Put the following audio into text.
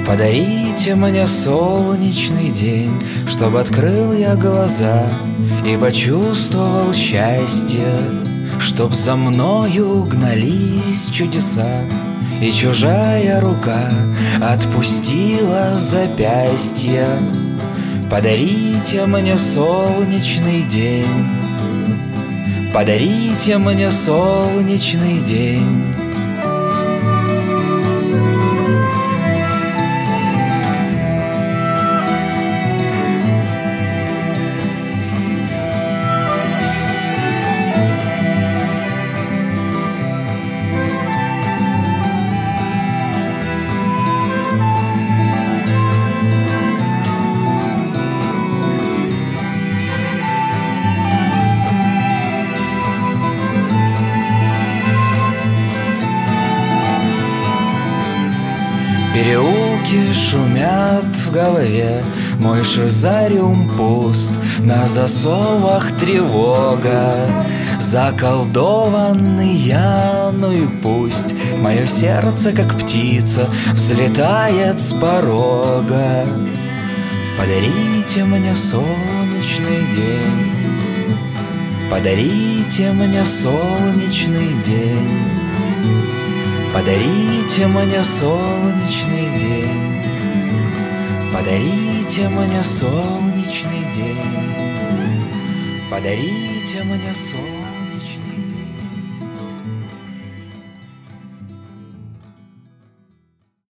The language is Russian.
Подарите мне солнечный день, чтоб открыл я глаза и почувствовал счастье, чтоб за мною гнались чудеса, и чужая рука отпустила запястье. Подарите мне солнечный день, подарите мне солнечный день. Переулки шумят в голове, мой шизариум пуст, на засовах тревога. Заколдованный я, ну и пусть, мое сердце, как птица, взлетает с порога. Подарите мне солнечный день, подарите мне солнечный день. Подарите мне солнечный день, подарите мне солнечный день, подарите мне солнечный день.